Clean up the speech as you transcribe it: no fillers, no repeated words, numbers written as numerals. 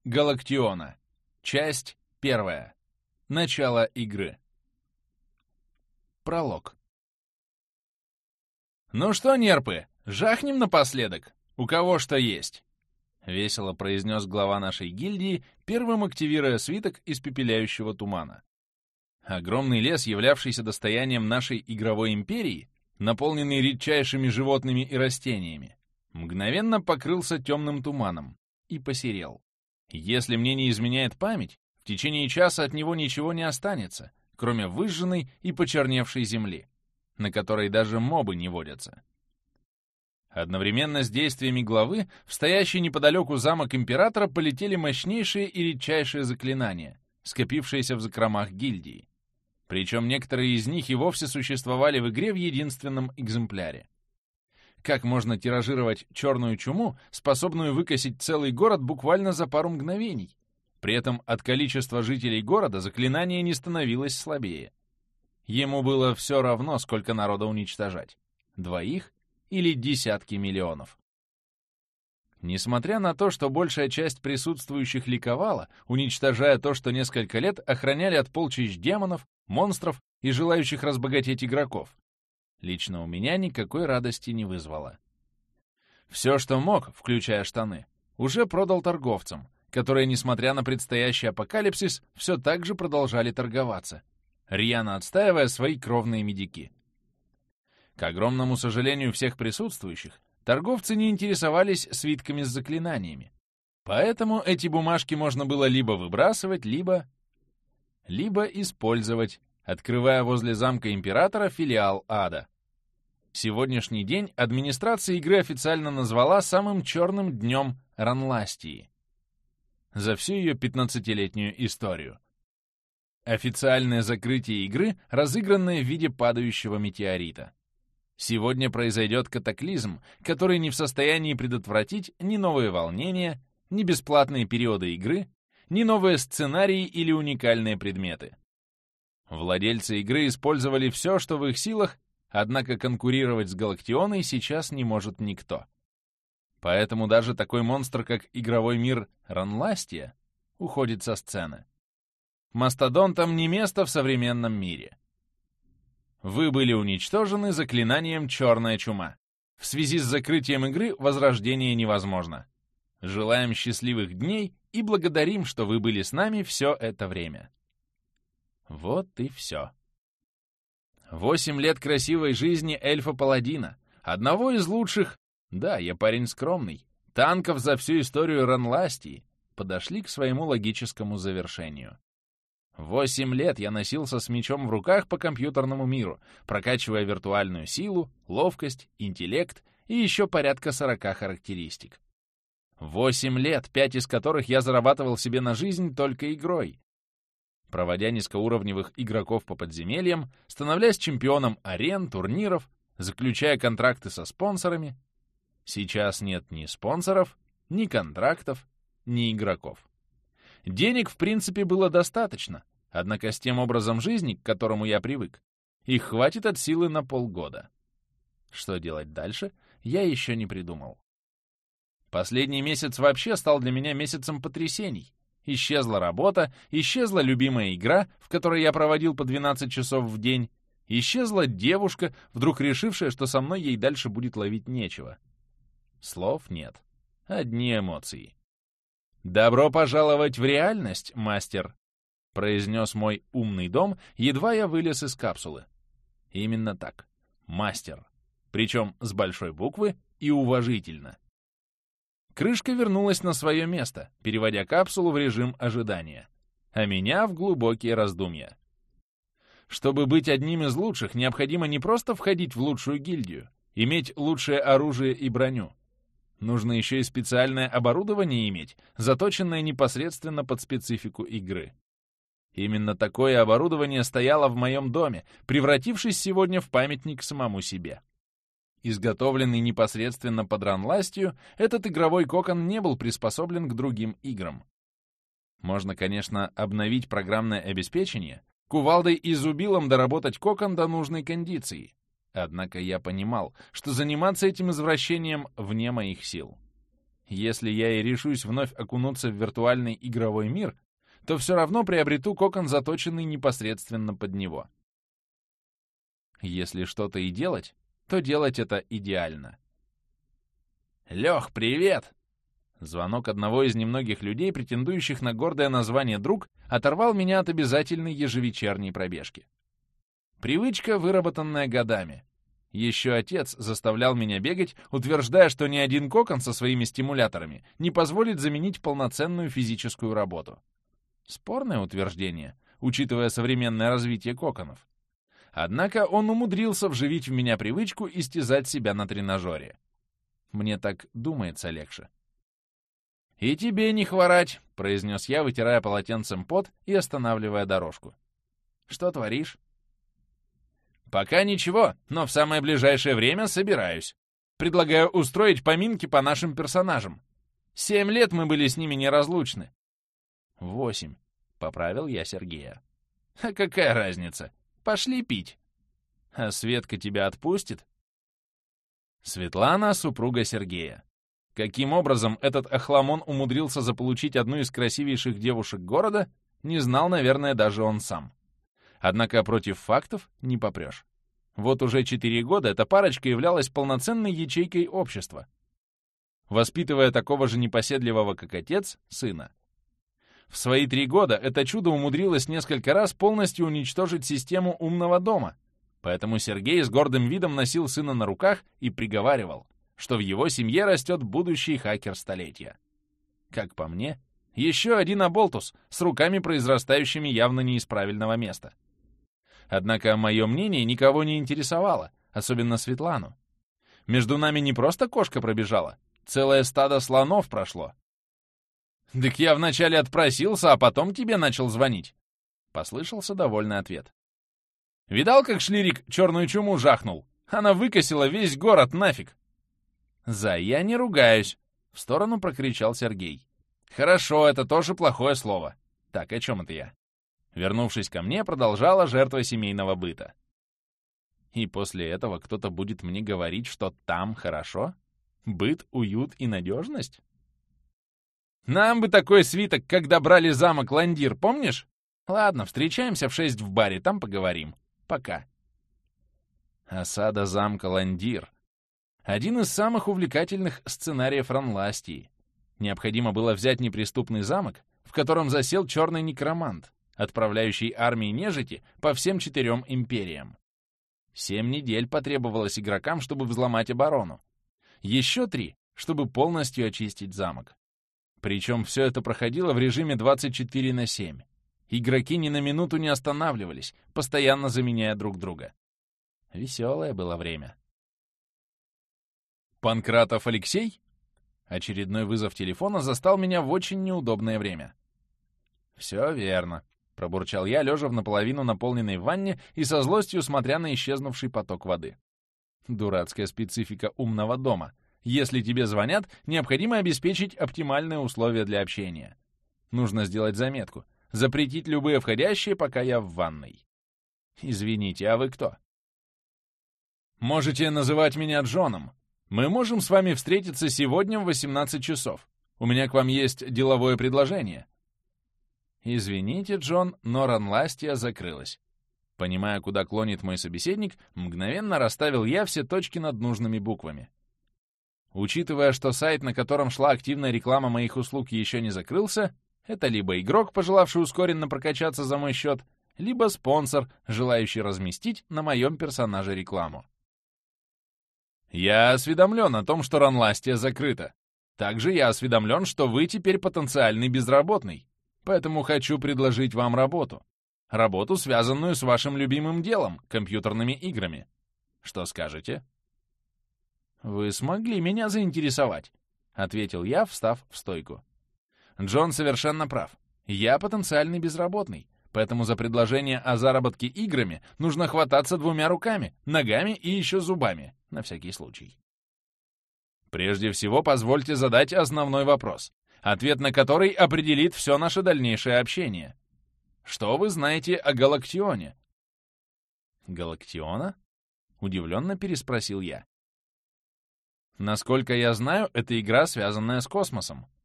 Галактиона. Часть 1. Начало игры. Пролог. «Ну что, нерпы, жахнем напоследок? У кого что есть?» — весело произнес глава нашей гильдии, первым активируя свиток испепеляющего тумана. Огромный лес, являвшийся достоянием нашей игровой империи, наполненный редчайшими животными и растениями, мгновенно покрылся темным туманом и посерел. Если мне не изменяет память, в течение часа от него ничего не останется, кроме выжженной и почерневшей земли, на которой даже мобы не водятся. Одновременно с действиями главы в стоящий неподалеку замок Императора полетели мощнейшие и редчайшие заклинания, скопившиеся в закромах гильдии. Причем некоторые из них и вовсе существовали в игре в единственном экземпляре. Как можно тиражировать черную чуму, способную выкосить целый город буквально за пару мгновений? При этом от количества жителей города заклинание не становилось слабее. Ему было все равно, сколько народа уничтожать. 2 или десятки миллионов. Несмотря на то, что большая часть присутствующих ликовала, уничтожая то, что несколько лет охраняли от полчищ демонов, монстров и желающих разбогатеть игроков, лично у меня никакой радости не вызвало. Все, что мог, включая штаны, уже продал торговцам, которые, несмотря на предстоящий апокалипсис, все так же продолжали торговаться, рьяно отстаивая свои кровные медики. К огромному сожалению всех присутствующих, торговцы не интересовались свитками с заклинаниями, поэтому эти бумажки можно было либо выбрасывать, либо использовать, открывая возле замка Императора филиал ада. Сегодняшний день администрация игры официально назвала самым черным днем Ранластии за всю ее 15-летнюю историю. Официальное закрытие игры, разыгранное в виде падающего метеорита. Сегодня произойдет катаклизм, который не в состоянии предотвратить ни новые волнения, ни бесплатные периоды игры, ни новые сценарии или уникальные предметы. Владельцы игры использовали все, что в их силах, однако конкурировать с Галактионой сейчас не может никто. Поэтому даже такой монстр, как игровой мир Ранластия, уходит со сцены. Мастодонтам не место в современном мире. Вы были уничтожены заклинанием «Черная чума». В связи с закрытием игры возрождение невозможно. Желаем счастливых дней и благодарим, что вы были с нами все это время. Вот и все. 8 лет красивой жизни эльфа-паладина, одного из лучших, да, я парень скромный, танков за всю историю Ранластии, подошли к своему логическому завершению. 8 лет я носился с мечом в руках по компьютерному миру, прокачивая виртуальную силу, ловкость, интеллект и еще порядка 40 характеристик. 8 лет, 5 из которых я зарабатывал себе на жизнь только игрой, проводя низкоуровневых игроков по подземельям, становляясь чемпионом арен, турниров, заключая контракты со спонсорами. Сейчас нет ни спонсоров, ни контрактов, ни игроков. Денег, в принципе, было достаточно, однако с тем образом жизни, к которому я привык, их хватит от силы на полгода. Что делать дальше, я еще не придумал. Последний месяц вообще стал для меня месяцем потрясений. Исчезла работа, исчезла любимая игра, в которой я проводил по 12 часов в день, исчезла девушка, вдруг решившая, что со мной ей дальше будет ловить нечего. Слов нет, одни эмоции. «Добро пожаловать в реальность, мастер», — произнес мой умный дом, едва я вылез из капсулы. Именно так, мастер, причем с большой буквы и уважительно. Крышка вернулась на свое место, переводя капсулу в режим ожидания, а меня в глубокие раздумья. Чтобы быть одним из лучших, необходимо не просто входить в лучшую гильдию, иметь лучшее оружие и броню. Нужно еще и специальное оборудование иметь, заточенное непосредственно под специфику игры. Именно такое оборудование стояло в моем доме, превратившись сегодня в памятник самому себе. Изготовленный непосредственно под Ранластию, этот игровой кокон не был приспособлен к другим играм. Можно, конечно, обновить программное обеспечение, кувалдой и зубилом доработать кокон до нужной кондиции. Однако я понимал, что заниматься этим извращением вне моих сил. Если я и решусь вновь окунуться в виртуальный игровой мир, то все равно приобрету кокон, заточенный непосредственно под него. Если что-то и делать, то делать это идеально. «Лёх, привет!» Звонок одного из немногих людей, претендующих на гордое название «друг», оторвал меня от обязательной ежевечерней пробежки. Привычка, выработанная годами. Еще отец заставлял меня бегать, утверждая, что ни один кокон со своими стимуляторами не позволит заменить полноценную физическую работу. Спорное утверждение, учитывая современное развитие коконов. Однако он умудрился вживить в меня привычку истязать себя на тренажере. Мне так думается легче. «И тебе не хворать», — произнес я, вытирая полотенцем пот и останавливая дорожку. «Что творишь?» «Пока ничего, но в самое ближайшее время собираюсь. Предлагаю устроить поминки по нашим персонажам. 7 лет мы были с ними неразлучны». 8, — поправил я Сергея. «А какая разница? Пошли пить». «А Светка тебя отпустит?» Светлана — супруга Сергея. Каким образом этот охламон умудрился заполучить одну из красивейших девушек города, не знал, наверное, даже он сам. Однако против фактов не попрешь. Вот уже 4 года эта парочка являлась полноценной ячейкой общества, воспитывая такого же непоседливого, как отец, сына. В свои 3 года это чудо умудрилось несколько раз полностью уничтожить систему умного дома, поэтому Сергей с гордым видом носил сына на руках и приговаривал, что в его семье растет будущий хакер столетия. Как по мне, еще один оболтус с руками, произрастающими явно не из правильного места. Однако мое мнение никого не интересовало, особенно Светлану. Между нами не просто кошка пробежала, целое стадо слонов прошло. «Так я вначале отпросился, а потом тебе начал звонить», — послышался довольный ответ. «Видал, как Шлирик черную чуму жахнул? Она выкосила весь город нафиг!» «Зай, я не ругаюсь!» — в сторону прокричал Сергей. «Хорошо, это тоже плохое слово. Так, о чем это я?» Вернувшись ко мне, продолжала жертва семейного быта. И после этого кто-то будет мне говорить, что там хорошо? Быт, уют и надежность? Нам бы такой свиток, когда брали замок Ландир, помнишь? Ладно, встречаемся в 6 в баре, там поговорим. Пока. Осада замка Ландир. Один из самых увлекательных сценариев Ранластии. Необходимо было взять неприступный замок, в котором засел черный некромант, отправляющий армии нежити по всем 4 империям. 7 недель потребовалось игрокам, чтобы взломать оборону. Еще 3, чтобы полностью очистить замок. Причем все это проходило в режиме 24/7. Игроки ни на минуту не останавливались, постоянно заменяя друг друга. Веселое было время. «Панкратов Алексей?» Очередной вызов телефона застал меня в очень неудобное время. «Все верно», — пробурчал я, лежа в наполовину наполненной ванне и со злостью смотря на исчезнувший поток воды. Дурацкая специфика умного дома. Если тебе звонят, необходимо обеспечить оптимальные условия для общения. Нужно сделать заметку. Запретить любые входящие, пока я в ванной. Извините, а вы кто? Можете называть меня Джоном. Мы можем с вами встретиться сегодня в 18 часов. У меня к вам есть деловое предложение. Извините, Джон, но Ранластия закрылась. Понимая, куда клонит мой собеседник, мгновенно расставил я все точки над нужными буквами. Учитывая, что сайт, на котором шла активная реклама моих услуг, еще не закрылся, это либо игрок, пожелавший ускоренно прокачаться за мой счет, либо спонсор, желающий разместить на моем персонаже рекламу. Я осведомлен о том, что Ранластия закрыта. Также я осведомлен, что вы теперь потенциальный безработный, поэтому хочу предложить вам работу. Работу, связанную с вашим любимым делом, компьютерными играми. Что скажете? «Вы смогли меня заинтересовать», — ответил я, встав в стойку. Джон совершенно прав. Я потенциальный безработный, поэтому за предложение о заработке играми нужно хвататься 2 руками, ногами и еще зубами, на всякий случай. Прежде всего, позвольте задать основной вопрос, ответ на который определит все наше дальнейшее общение. Что вы знаете о Галактионе? «Галактиона?» — удивленно переспросил я. Насколько я знаю, это игра, связанная с космосом.